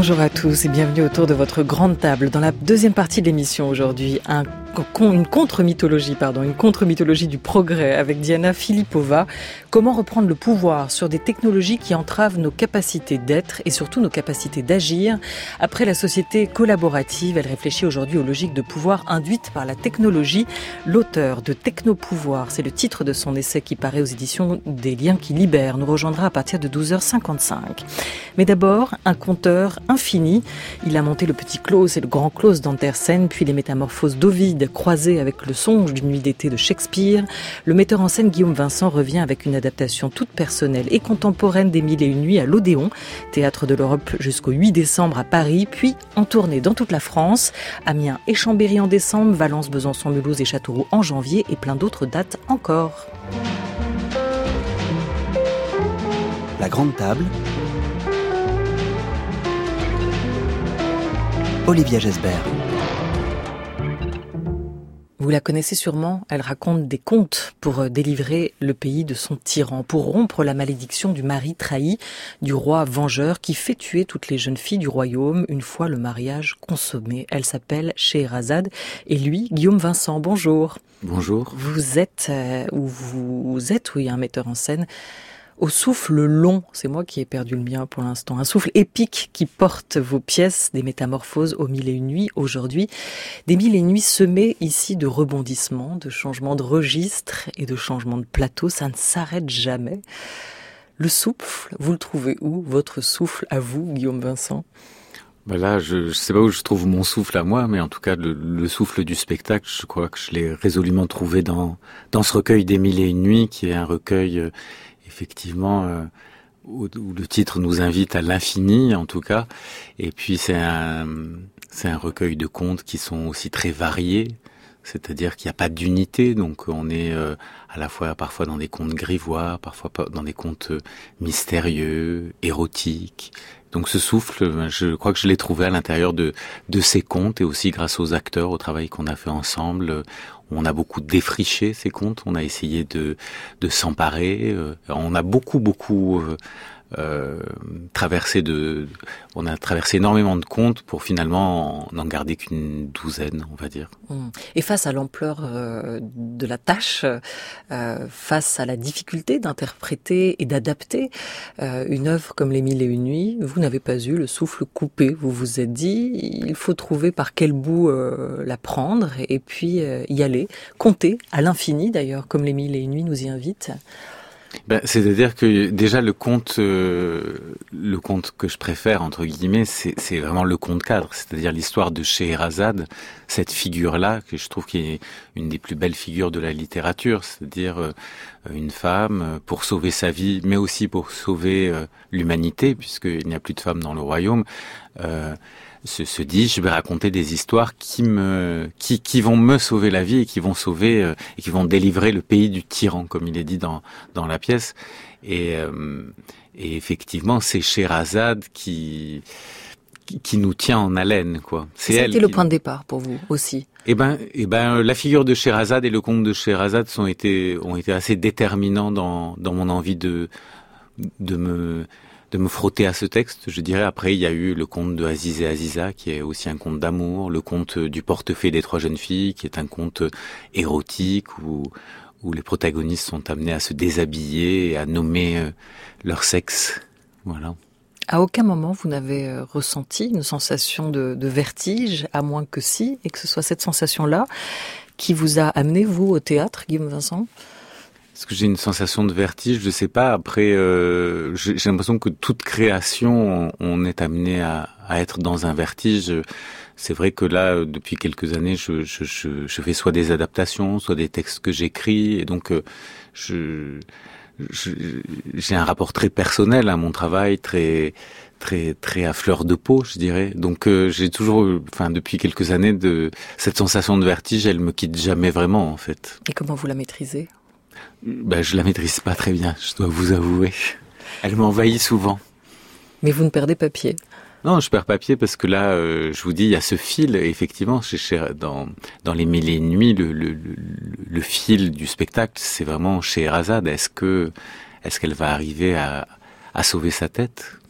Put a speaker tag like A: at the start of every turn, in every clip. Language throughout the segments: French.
A: Bonjour à tous et bienvenue autour de votre grande table. Dans la deuxième partie de l'émission aujourd'hui, une contre-mythologie du progrès avec Diana Filipova. Comment reprendre le pouvoir sur des technologies qui entravent nos capacités d'être et surtout nos capacités d'agir. Après la société collaborative, elle réfléchit aujourd'hui aux logiques de pouvoir induites par la technologie. L'auteur de Technopouvoir, c'est le titre de son essai qui paraît aux éditions des Liens qui libèrent, nous rejoindra à partir de 12h55. Mais d'abord, un conteur infini. Il a monté le petit Klaus et le grand Klaus d'Antersen, puis les métamorphoses d'Ovide croisées avec le songe d'une nuit d'été de Shakespeare. Le metteur en scène Guillaume Vincent revient avec une adaptation toute personnelle et contemporaine des Mille et une nuits à l'Odéon, théâtre de l'Europe jusqu'au 8 décembre à Paris, puis en tournée dans toute la France, Amiens et Chambéry en décembre, Valence, Besançon, Mulhouse et Châteauroux en janvier et plein d'autres dates encore.
B: La grande table. Olivia Gesbert.
A: Vous la connaissez sûrement, elle raconte des contes pour délivrer le pays de son tyran, pour rompre la malédiction du mari trahi, du roi vengeur qui fait tuer toutes les jeunes filles du royaume une fois le mariage consommé. Elle s'appelle Scheherazade et lui, Guillaume Vincent, bonjour.
C: Bonjour.
A: Vous êtes un metteur en scène au souffle long, c'est moi qui ai perdu le mien pour l'instant, un souffle épique qui porte vos pièces des métamorphoses aux Mille et une nuits aujourd'hui. Des Mille et une nuits semées ici de rebondissements, de changements de registre et de changements de plateau, ça ne s'arrête jamais. Le souffle, vous le trouvez où, votre souffle à vous, Guillaume Vincent ?
C: Ben là, je sais pas où je trouve mon souffle à moi, mais en tout cas, le souffle du spectacle, je crois que je l'ai résolument trouvé dans ce recueil des Mille et une nuits, qui est un recueil effectivement où le titre nous invite à l'infini en tout cas, et puis c'est un recueil de contes qui sont aussi très variés, c'est-à-dire qu'il n'y a pas d'unité, donc on est à la fois parfois dans des contes grivois, parfois dans des contes mystérieux, érotiques. Donc ce souffle, je crois que je l'ai trouvé à l'intérieur de ces contes, et aussi grâce aux acteurs, au travail qu'on a fait ensemble. On a beaucoup défriché ces contes, on a essayé de s'emparer, on a beaucoup on a traversé énormément de contes pour finalement n'en garder qu'une douzaine, on va dire.
A: Et face à l'ampleur de la tâche, face à la difficulté d'interpréter et d'adapter une œuvre comme Les Mille et une nuits, vous n'avez pas eu le souffle coupé. Vous vous êtes dit, il faut trouver par quel bout la prendre et puis y aller, compter à l'infini d'ailleurs, comme Les Mille et une nuits nous y invitent.
C: C'est-à-dire que déjà le conte que je préfère entre guillemets, c'est vraiment le conte cadre, c'est-à-dire l'histoire de Scheherazade, cette figure-là que je trouve qui est une des plus belles figures de la littérature, c'est-à-dire une femme pour sauver sa vie, mais aussi pour sauver l'humanité, puisqu'il n'y a plus de femmes dans le royaume. Se dit, je vais raconter des histoires qui vont me sauver la vie et qui vont sauver et qui vont délivrer le pays du tyran, comme il est dit dans la pièce. Et effectivement, c'est Scheherazade qui nous tient en haleine, quoi.
A: C'était le point de départ pour vous aussi.
C: Eh ben, la figure de Scheherazade et le conte de Scheherazade ont été assez déterminants dans mon envie de me frotter à ce texte, je dirais. Après, il y a eu le conte de Aziz et Aziza, qui est aussi un conte d'amour, le conte du portefaix des trois jeunes filles, qui est un conte érotique où les protagonistes sont amenés à se déshabiller et à nommer leur sexe. Voilà.
A: À aucun moment vous n'avez ressenti une sensation de vertige, à moins que si, et que ce soit cette sensation-là qui vous a amené, vous, au théâtre, Guillaume Vincent ?
C: Est-ce que j'ai une sensation de vertige ? Je sais pas. Après, j'ai l'impression que toute création, on est amené à être dans un vertige. C'est vrai que là, depuis quelques années, je fais soit des adaptations, soit des textes que j'écris, et donc j'ai un rapport très personnel à mon travail, très à fleur de peau, je dirais. Donc j'ai toujours, depuis quelques années, cette sensation de vertige, elle me quitte jamais vraiment, en fait.
A: Et comment vous la maîtrisez ?
C: Je la maîtrise pas très bien, je dois vous avouer. Elle m'envahit souvent.
A: Mais vous ne perdez pas pied ?
C: Non, je perds pas pied parce que là, je vous dis, il y a ce fil. Et effectivement, dans Les Mille et une nuits, le fil du spectacle, c'est vraiment Scheherazade. Est-ce qu'elle va arriver à sauver sa tête ?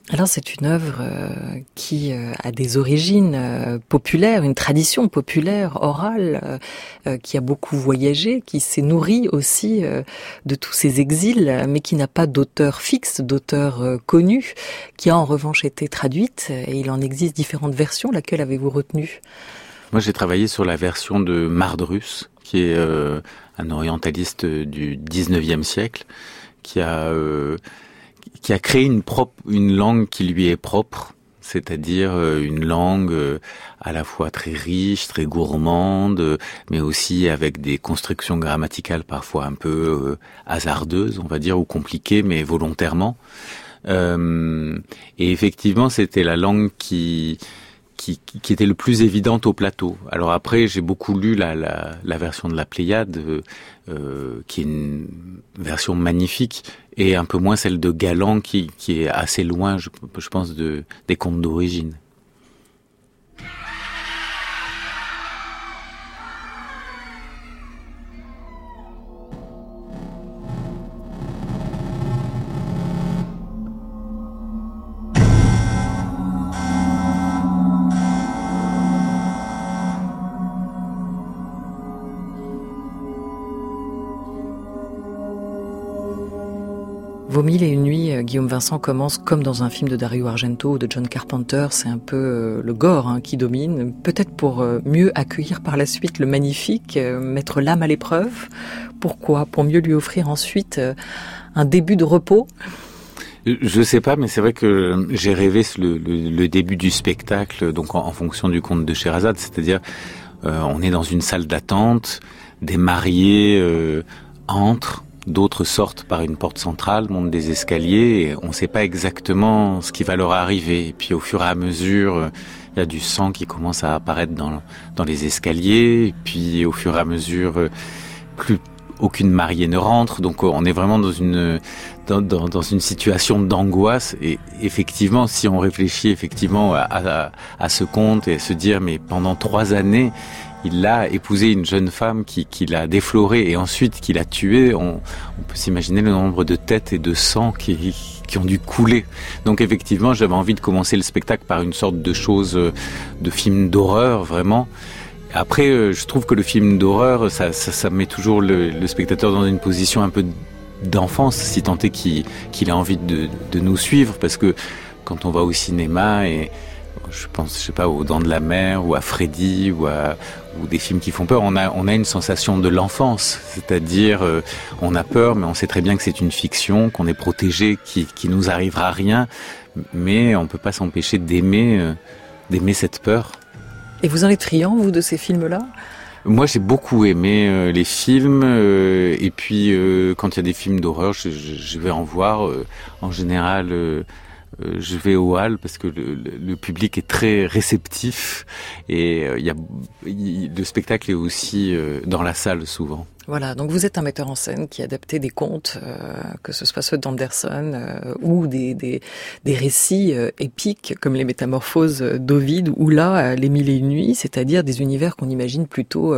A: Alors c'est une œuvre qui a des origines populaires, une tradition populaire, orale, qui a beaucoup voyagé, qui s'est nourrie aussi de tous ces exils, mais qui n'a pas d'auteur fixe, d'auteur connu, qui a en revanche été traduite, et il en existe différentes versions. Laquelle avez-vous retenue ?
C: Moi j'ai travaillé sur la version de Mardrus, qui est un orientaliste du 19e siècle, qui a créé une langue qui lui est propre, c'est-à-dire une langue à la fois très riche, très gourmande, mais aussi avec des constructions grammaticales parfois un peu hasardeuses, on va dire, ou compliquées, mais volontairement. Et effectivement, c'était la langue qui était le plus évidente au plateau. Alors après, j'ai beaucoup lu la version de la Pléiade, qui est une version magnifique, et un peu moins celle de Galland, qui est assez loin, je pense, des contes d'origine.
A: Vos mille et une nuits, Guillaume Vincent, commence comme dans un film de Dario Argento ou de John Carpenter. C'est un peu le gore qui domine. Peut-être pour mieux accueillir par la suite le magnifique, mettre l'âme à l'épreuve. Pourquoi ? Pour mieux lui offrir ensuite un début de repos ?
C: Je sais pas, mais c'est vrai que j'ai rêvé le début du spectacle, donc en fonction du conte de Sherazade. C'est-à-dire, on est dans une salle d'attente, des mariés entrent, d'autres sortent par une porte centrale, montent des escaliers, et on ne sait pas exactement ce qui va leur arriver. Et puis au fur et à mesure, il y a du sang qui commence à apparaître dans les escaliers, et puis au fur et à mesure, plus aucune mariée ne rentre. Donc on est vraiment dans une situation d'angoisse. Et effectivement, si on réfléchit effectivement à ce conte et se dire, mais pendant 3 années, il a épousé une jeune femme qui l'a déflorée et ensuite qui l'a tuée. On peut s'imaginer le nombre de têtes et de sang qui ont dû couler. Donc effectivement, j'avais envie de commencer le spectacle par une sorte de chose, de film d'horreur, vraiment. Après, je trouve que le film d'horreur, ça met toujours le spectateur dans une position un peu d'enfance, si tant est qu'il a envie de nous suivre, parce que quand on va au cinéma et je pense, je sais pas, aux Dents de la Mer ou à Freddy ou des films qui font peur, on a une sensation de l'enfance, c'est-à-dire on a peur, mais on sait très bien que c'est une fiction, qu'on est protégé, qui nous arrivera rien, mais on peut pas s'empêcher d'aimer cette peur.
A: Et vous en êtes friand, vous, de ces films-là ?
C: Moi, j'ai beaucoup aimé les films, et puis quand il y a des films d'horreur, je vais en voir. En général, je vais au hall parce que le public est très réceptif, et le spectacle est aussi dans la salle souvent.
A: Voilà, donc vous êtes un metteur en scène qui a adapté des contes, que ce soit ceux d'Anderson ou des récits épiques comme les Métamorphoses d'Ovide ou là, les Mille et une nuits, c'est-à-dire des univers qu'on imagine plutôt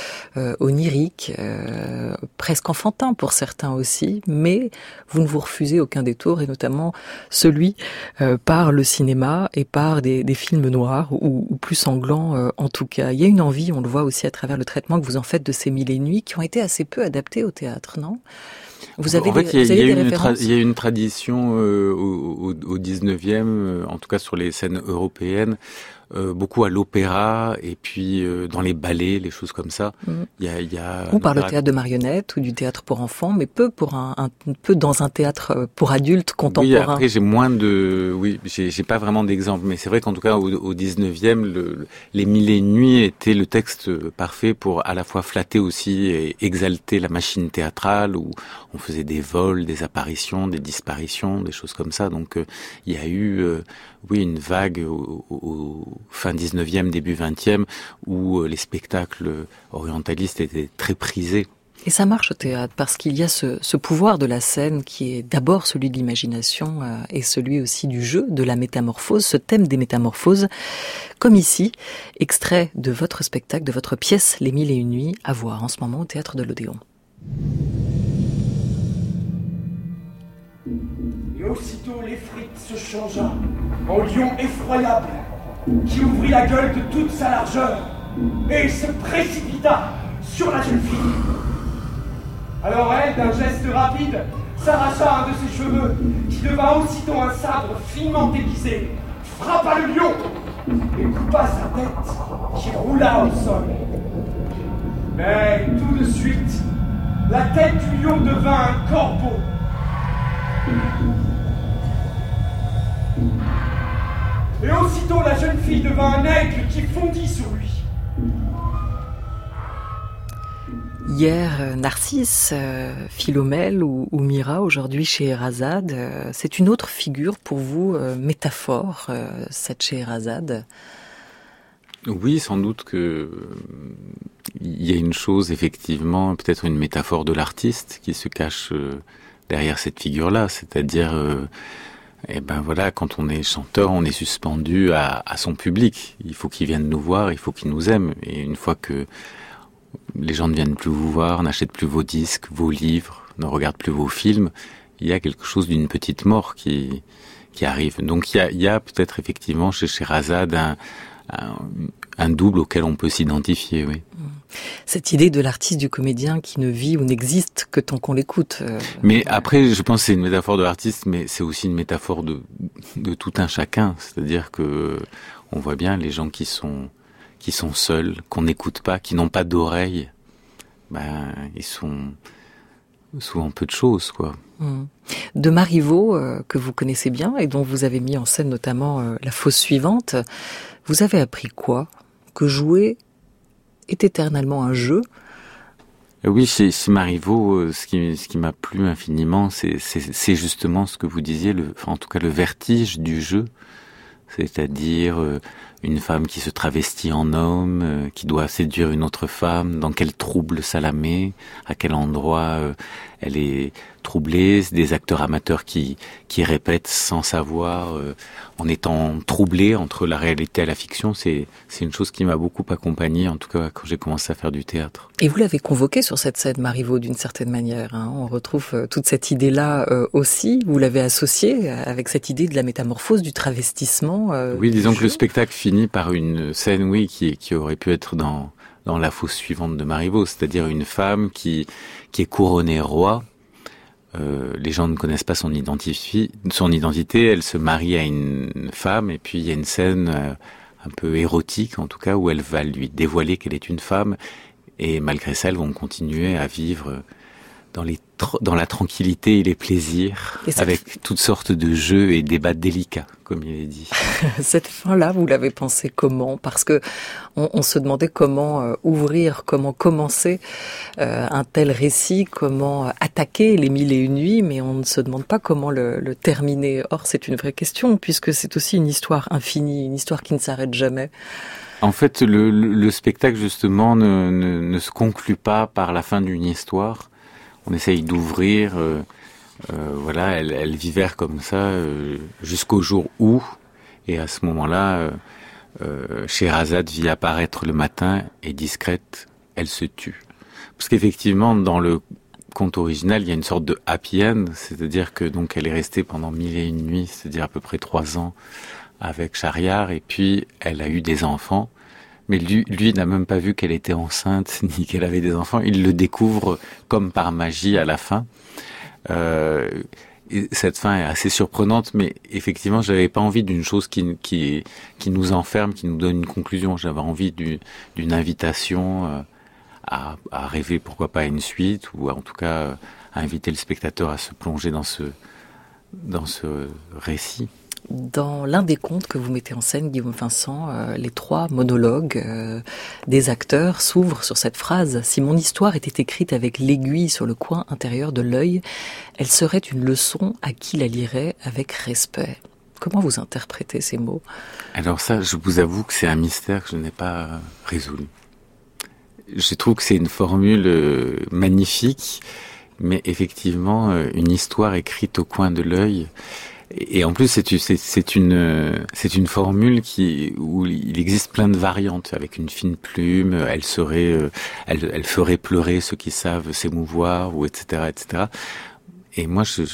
A: oniriques, presque enfantins pour certains aussi, mais vous ne vous refusez aucun détour, et notamment celui par le cinéma et par des films noirs ou plus sanglants en tout cas. Il y a une envie, on le voit aussi à travers le traitement que vous en faites de ces Mille et une nuits qui ont été assez peu adapté au théâtre, non ? Vous avez
C: il y a une tradition au 19e, en tout cas sur les scènes européennes, beaucoup à l'opéra et puis dans les ballets, les choses comme ça. Il y a
A: ou par le théâtre de marionnettes ou du théâtre pour enfants, mais peu peu dans un théâtre pour adultes contemporain.
C: Oui, après j'ai pas vraiment d'exemple, mais c'est vrai qu'en tout cas au 19e, les Mille et une nuits étaient le texte parfait pour à la fois flatter aussi et exalter la machine théâtrale, où on faisait des vols, des apparitions, des disparitions, des choses comme ça. Donc il y a eu une vague au fin 19e, début 20e, où les spectacles orientalistes étaient très prisés.
A: Et ça marche au théâtre, parce qu'il y a ce pouvoir de la scène qui est d'abord celui de l'imagination et celui aussi du jeu, de la métamorphose, ce thème des métamorphoses, comme ici, extrait de votre spectacle, de votre pièce Les Mille et une nuits, à voir en ce moment au Théâtre de l'Odéon.
D: aussitôt l'Efrite se changea en lion effroyable, qui ouvrit la gueule de toute sa largeur et se précipita sur la jeune fille. Alors elle, d'un geste rapide, s'arracha un de ses cheveux, qui devint aussitôt un sabre finement aiguisé, frappa le lion et coupa sa tête, qui roula au sol. Mais tout de suite, la tête du lion devint un corbeau. Et aussitôt la jeune fille devint un aigle qui fondit sur lui.
A: Hier, Narcisse, Philomèle ou Mira, aujourd'hui Scheherazade, c'est une autre figure pour vous, métaphore, cette Scheherazade?
C: Oui, sans doute que il y a une chose, effectivement, peut-être une métaphore de l'artiste qui se cache derrière cette figure-là, c'est-à-dire, voilà, quand on est chanteur, on est suspendu à son public. Il faut qu'il vienne nous voir, il faut qu'il nous aime. Et une fois que les gens ne viennent plus vous voir, n'achètent plus vos disques, vos livres, ne regardent plus vos films, il y a quelque chose d'une petite mort qui arrive. Donc il y a peut-être effectivement chez Scheherazade un double auquel on peut s'identifier, oui.
A: Cette idée de l'artiste, du comédien qui ne vit ou n'existe que tant qu'on l'écoute.
C: Mais après, je pense que c'est une métaphore de l'artiste, mais c'est aussi une métaphore de tout un chacun. C'est-à-dire que on voit bien les gens qui sont seuls, qu'on n'écoute pas, qui n'ont pas d'oreille, ils sont souvent peu de choses, quoi.
A: De Marivaux, que vous connaissez bien et dont vous avez mis en scène notamment La Fosse suivante, vous avez appris quoi? Que jouer est éternellement un jeu?
C: Oui, chez Marivaux, ce qui m'a plu infiniment, c'est justement ce que vous disiez, en tout cas le vertige du jeu. C'est-à-dire une femme qui se travestit en homme, qui doit séduire une autre femme, dans quel trouble ça la met, à quel endroit elle est troublée, des acteurs amateurs qui répètent sans savoir, en étant troublés entre la réalité et la fiction. C'est une chose qui m'a beaucoup accompagné, en tout cas quand j'ai commencé à faire du théâtre.
A: Et vous l'avez convoqué sur cette scène, Marivaux, d'une certaine manière, hein. On retrouve toute cette idée-là aussi. Vous l'avez associée avec cette idée de la métamorphose, du travestissement.
C: Oui, disons que le spectacle finit par une scène, oui, qui aurait pu être dans La Fosse suivante de Marivaux, c'est-à-dire une femme qui est couronnée roi. Les gens ne connaissent pas son identité, elle se marie à une femme, et puis il y a une scène un peu érotique, en tout cas, où elle va lui dévoiler qu'elle est une femme, et malgré ça, elles vont continuer à vivre dans la tranquillité et les plaisirs, avec toutes sortes de jeux et débats délicats, comme il est dit.
A: Cette fin-là, vous l'avez pensée comment? Parce que on se demandait comment ouvrir, comment commencer un tel récit, comment attaquer les 1001 nuits, mais on ne se demande pas comment le terminer. Or, c'est une vraie question, puisque c'est aussi une histoire infinie, une histoire qui ne s'arrête jamais.
C: En fait, le spectacle, justement, ne se conclut pas par la fin d'une histoire. On essaye d'ouvrir, elle vivère comme ça jusqu'au jour où, et à ce moment-là, Scheherazade vit apparaître le matin et discrète, elle se tue. Parce qu'effectivement, dans le conte original, il y a une sorte de happy end, c'est-à-dire que donc elle est restée pendant 1001 nuits, c'est-à-dire à peu près 3 ans avec Shahriar, et puis elle a eu des enfants. Mais lui n'a même pas vu qu'elle était enceinte, ni qu'elle avait des enfants. Il le découvre comme par magie à la fin. Et cette fin est assez surprenante, mais effectivement, j'avais pas envie d'une chose qui nous enferme, qui nous donne une conclusion. J'avais envie d'une invitation à rêver, pourquoi pas, à une suite, ou en tout cas à inviter le spectateur à se plonger dans ce récit.
A: Dans l'un des contes que vous mettez en scène, Guillaume Vincent, les 3 monologues des acteurs s'ouvrent sur cette phrase: « Si mon histoire était écrite avec l'aiguille sur le coin intérieur de l'œil, elle serait une leçon à qui la lirait avec respect. » Comment vous interprétez ces mots?
C: Alors ça, je vous avoue que c'est un mystère que je n'ai pas résolu. Je trouve que c'est une formule magnifique, mais effectivement, une histoire écrite au coin de l'œil. Et en plus, c'est une formule où il existe plein de variantes. Avec une fine plume, elle ferait pleurer ceux qui savent s'émouvoir, ou etc., etc. Et moi, je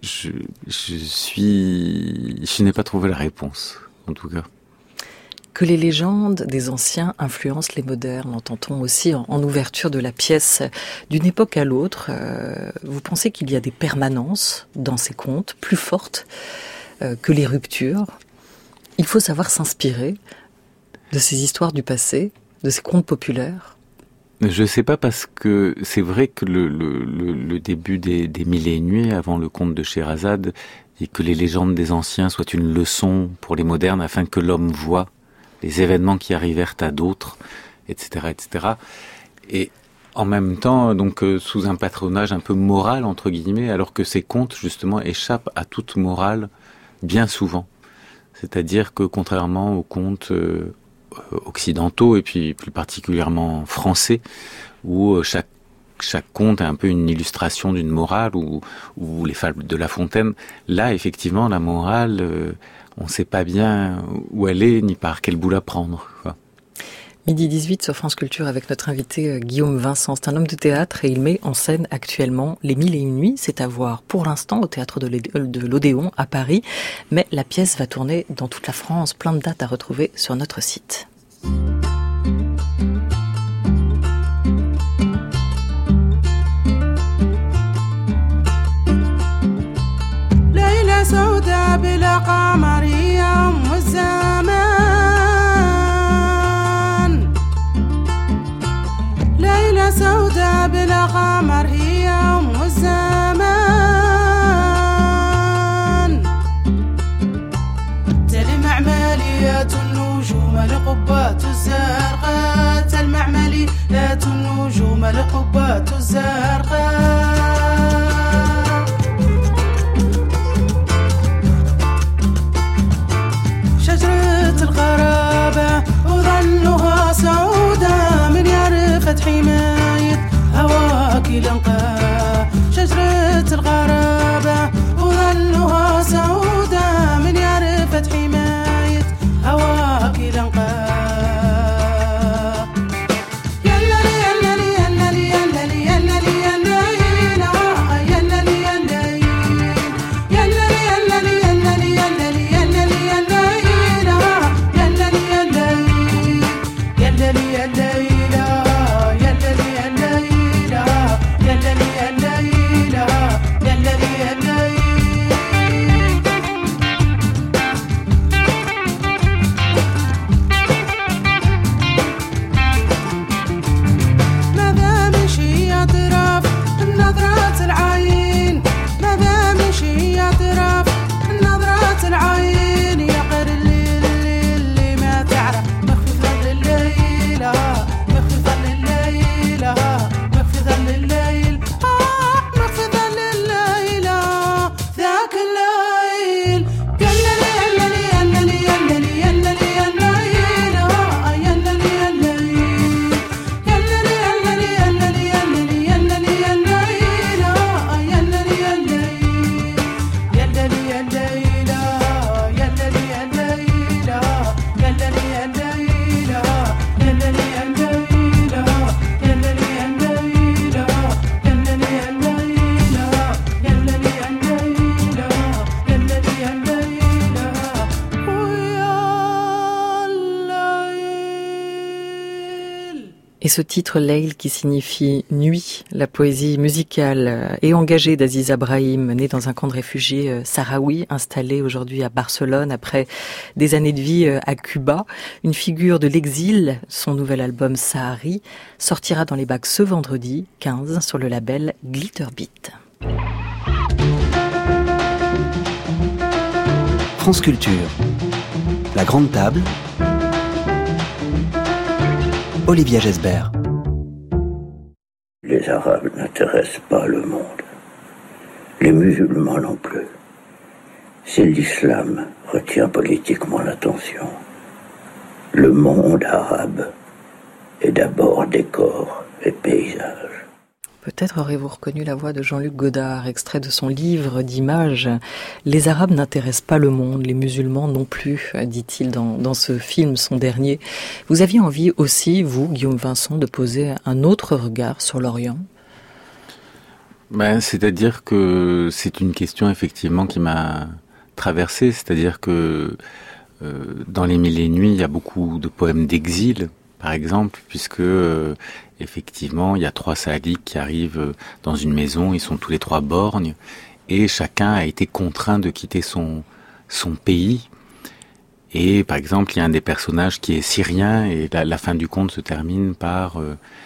C: n'ai pas trouvé la réponse, en tout cas.
A: Que les légendes des anciens influencent les modernes, entend-on aussi en ouverture de la pièce. D'une époque à l'autre, vous pensez qu'il y a des permanences dans ces contes, plus fortes que les ruptures. Il faut savoir s'inspirer de ces histoires du passé, de ces contes populaires.
C: Je sais pas, parce que c'est vrai que le début des Mille et une nuits, avant le conte de Scheherazade, et que les légendes des anciens soient une leçon pour les modernes afin que l'homme voie les événements qui arrivèrent à d'autres, etc., etc. Et en même temps, donc sous un patronage un peu moral, entre guillemets, alors que ces contes, justement, échappent à toute morale bien souvent. C'est-à-dire que, contrairement aux contes occidentaux, et puis plus particulièrement français, où chaque conte est un peu une illustration d'une morale, ou les fables de La Fontaine, là, effectivement, la morale... on ne sait pas bien où elle est, ni par quel bout la prendre, quoi.
A: Midi 18 sur France Culture avec notre invité Guillaume Vincent. C'est un homme de théâtre et il met en scène actuellement Les Mille et une nuits. C'est à voir pour l'instant au théâtre de l'Odéon à Paris. Mais la pièce va tourner dans toute la France. Plein de dates à retrouver sur notre site.
E: سوداء بلا قمر هي أم الزمان ليلة سوداء بلا قمر هي أم الزمان تلمع ماليات النجوم لقبات الزرقاء تلمع ماليات النجوم لقبات الزرقاء الغرابة وظلها سوداء من يعرفت حماية هواك لنقى شجرة الغرابة وظلها سوداء من يعرفت حماية هواك لنقى
A: Et ce titre, Leil, qui signifie nuit, la poésie musicale et engagée d'Aziza Brahim, née dans un camp de réfugiés sahraouis, installé aujourd'hui à Barcelone après des années de vie à Cuba. Une figure de l'exil, son nouvel album Sahari sortira dans les bacs ce vendredi 15 sur le label Glitterbeat.
B: France Culture, la grande table, Olivia Gesbert.
F: Les Arabes n'intéressent pas le monde. Les musulmans non plus. C'est l'islam retient politiquement l'attention. Le monde arabe est d'abord décor et paysage.
A: Peut-être aurez-vous reconnu la voix de Jean-Luc Godard, extrait de son livre d'images. Les Arabes n'intéressent pas le monde, les musulmans non plus, dit-il dans ce film, son dernier. Vous aviez envie aussi, vous, Guillaume Vincent, de poser un autre regard sur l'Orient ?
C: C'est-à-dire que c'est une question effectivement qui m'a traversé, c'est-à-dire que dans Les Mille et Une Nuits, il y a beaucoup de poèmes d'exil, par exemple, puisque effectivement, il y a 3 saliques qui arrivent dans une maison, ils sont tous les 3 borgnes, et chacun a été contraint de quitter son pays. Et par exemple, il y a un des personnages qui est syrien, et la fin du conte se termine par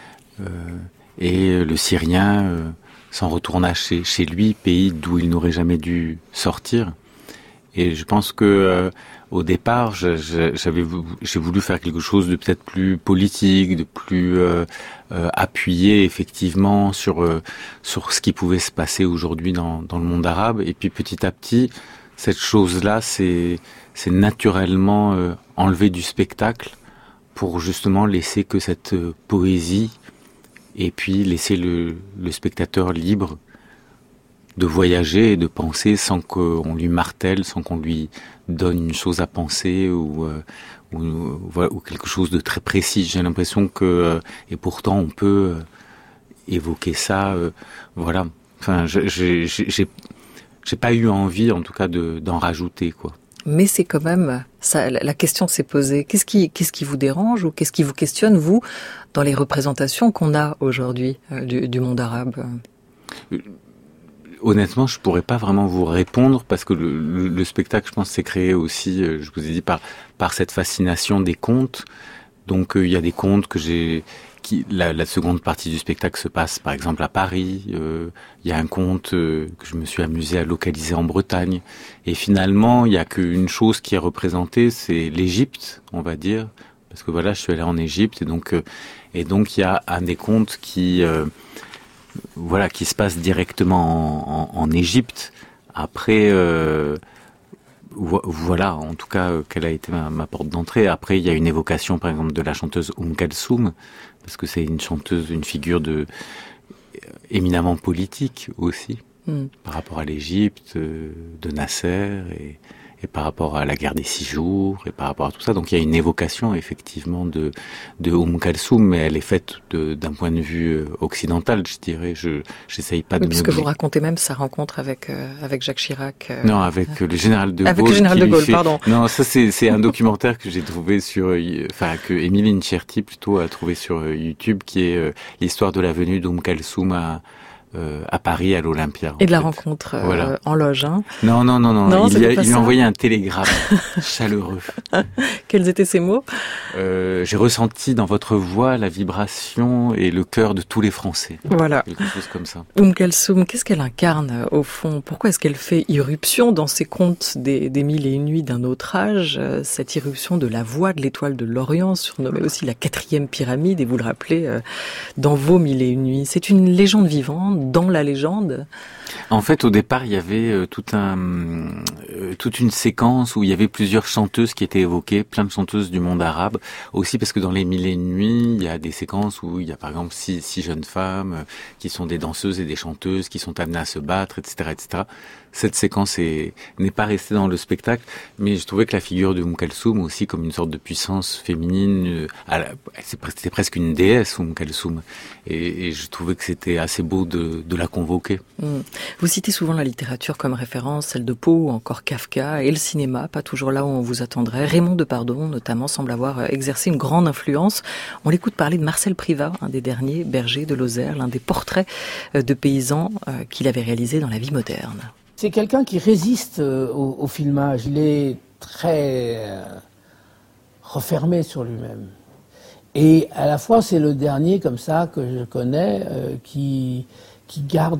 C: et le Syrien s'en retourna chez lui, pays d'où il n'aurait jamais dû sortir. Et je pense que au départ, j'ai voulu faire quelque chose de peut-être plus politique, de plus appuyé effectivement sur ce qui pouvait se passer aujourd'hui dans le monde arabe. Et puis petit à petit, cette chose-là, c'est naturellement enlevé du spectacle pour justement laisser que cette poésie, et puis laisser le spectateur libre de voyager et de penser sans qu'on lui martèle, sans qu'on lui donne une chose à penser ou quelque chose de très précis. J'ai l'impression que, et pourtant on peut évoquer ça, voilà. Enfin, j'ai pas eu envie, en tout cas, d'en rajouter, quoi.
A: Mais c'est quand même ça. La question s'est posée. Qu'est-ce qui vous dérange ou qu'est-ce qui vous questionne, vous, dans les représentations qu'on a aujourd'hui du monde arabe?
C: Honnêtement, je pourrais pas vraiment vous répondre parce que le spectacle, je pense, s'est créé aussi, je vous ai dit, par cette fascination des contes. Donc, il y a des contes que la seconde partie du spectacle se passe, par exemple, à Paris. Il y a un conte que je me suis amusé à localiser en Bretagne. Et finalement, il y a qu'une chose qui est représentée, c'est l'Égypte, on va dire. Parce que voilà, je suis allé en Égypte et donc il y a un des contes qui se passe directement en Égypte. Après, voilà, en tout cas, quelle a été ma porte d'entrée. Après, il y a une évocation, par exemple, de la chanteuse Kalsoum, parce que c'est une figure éminemment politique aussi, par rapport à l'Égypte, de Nasser, et par rapport à la guerre des 6 jours, et par rapport à tout ça. Donc il y a une évocation effectivement de Kalsoum, mais elle est faite d'un point de vue occidental, je dirais. J'essaye pas de.
A: Puisque vous racontez même sa rencontre avec Jacques Chirac.
C: Non, avec le général de Gaulle.
A: Avec le général de Gaulle, pardon.
C: Non, ça c'est un documentaire que j'ai trouvé que Émilie Incherti plutôt a trouvé sur YouTube, qui est l'histoire de la venue Kalsoum à Paris, à l'Olympia.
A: Et de la rencontre en loge, hein.
C: Non. Il lui a envoyé un télégramme chaleureux.
A: Quels étaient ces mots?
C: J'ai ressenti dans votre voix la vibration et le cœur de tous les Français.
A: Voilà.
C: Quelque chose comme ça.
A: Kalsoum, qu'est-ce qu'elle incarne au fond? Pourquoi est-ce qu'elle fait irruption dans ces contes des Mille et Une Nuits d'un autre âge? Cette irruption de la voix de l'étoile de l'Orient, surnommée aussi la 4e pyramide, et vous le rappelez dans vos Mille et Une Nuits. C'est une légende vivante dans la légende?
C: En fait, au départ, il y avait toute une séquence où il y avait plusieurs chanteuses qui étaient évoquées, plein de chanteuses du monde arabe. Aussi parce que dans Les Mille et Une Nuits, il y a des séquences où il y a par exemple 6 jeunes femmes qui sont des danseuses et des chanteuses qui sont amenées à se battre, etc., etc. Cette séquence n'est pas restée dans le spectacle, mais je trouvais que la figure de Kalsoum aussi, comme une sorte de puissance féminine, c'était presque une déesse, Kalsoum, et je trouvais que c'était assez beau de la convoquer.
A: Vous citez souvent la littérature comme référence, celle de Poe ou encore Kafka, et le cinéma, pas toujours là où on vous attendrait. Raymond Depardon, notamment, semble avoir exercé une grande influence. On l'écoute parler de Marcel Privat, un des derniers bergers de Lozère, l'un des portraits de paysans qu'il avait réalisé dans La vie moderne.
G: C'est quelqu'un qui résiste au filmage. Il est très refermé sur lui-même. Et à la fois, c'est le dernier comme ça que je connais qui garde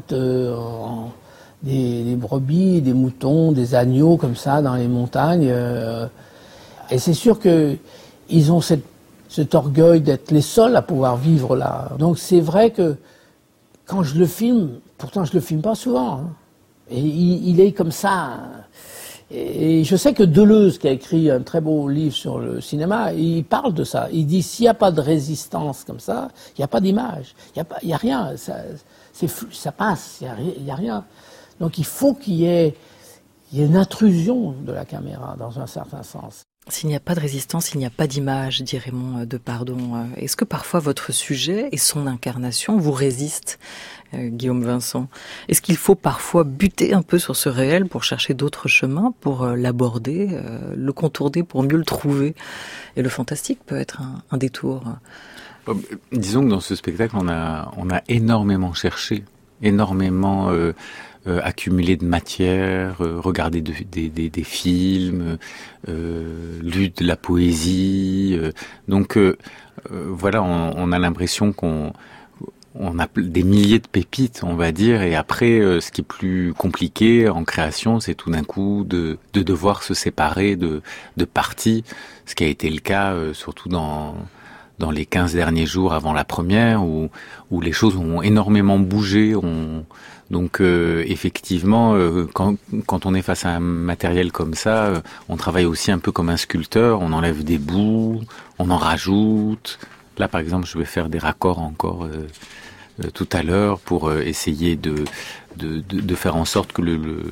G: des brebis, des moutons, des agneaux comme ça dans les montagnes. Et c'est sûr qu'ils ont cet orgueil d'être les seuls à pouvoir vivre là. Donc c'est vrai que quand je le filme, pourtant je le filme pas souvent, hein, et il est comme ça. Et je sais que Deleuze, qui a écrit un très beau livre sur le cinéma, il parle de ça. Il dit, s'il n'y a pas de résistance comme ça, il n'y a pas d'image. Il n'y a rien. Ça passe, il n'y a rien. Donc il faut qu'il y ait une intrusion de la caméra, dans un certain sens.
A: S'il n'y a pas de résistance, il n'y a pas d'image, dit Raymond Depardon. Est-ce que parfois votre sujet et son incarnation vous résistent, Guillaume Vincent? Est-ce qu'il faut parfois buter un peu sur ce réel pour chercher d'autres chemins, pour l'aborder, le contourner, pour mieux le trouver? Et le fantastique peut être un détour.
C: Disons que dans ce spectacle, on a énormément cherché, énormément accumulé de matière, regardé des films, lu de la poésie. Donc voilà, on a l'impression qu'on a des milliers de pépites, on va dire, et après, ce qui est plus compliqué en création, c'est tout d'un coup de devoir se séparer de parties, ce qui a été le cas surtout dans les 15 derniers jours avant la première, où les choses ont énormément bougé. Donc effectivement, quand on est face à un matériel comme ça, on travaille aussi un peu comme un sculpteur. On enlève des bouts, on en rajoute. Là, par exemple, je vais faire des raccords encore tout à l'heure pour essayer de faire en sorte que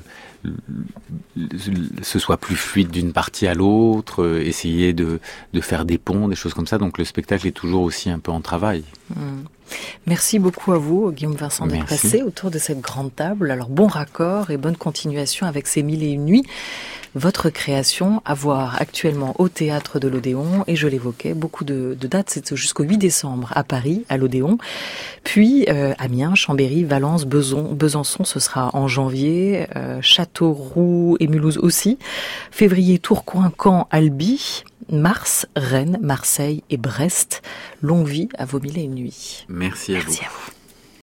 C: ce soit plus fluide d'une partie à l'autre, essayer de faire des ponts, des choses comme ça. Donc le spectacle est toujours aussi un peu en travail.
A: Merci beaucoup à vous, Guillaume Vincent, d'être passé autour de cette grande table. Alors bon raccord et bonne continuation avec ces 1001 nuits. Votre création à voir actuellement au Théâtre de l'Odéon, et je l'évoquais, beaucoup de dates, c'est jusqu'au 8 décembre à Paris, à l'Odéon, puis Amiens, Chambéry, Valence, Besançon, ce sera en janvier, Châteauroux et Mulhouse aussi, février, Tourcoing, Caen, Albi, mars, Rennes, Marseille et Brest. Longue vie à vos 1001 nuits.
C: Merci à vous.
A: Merci à vous.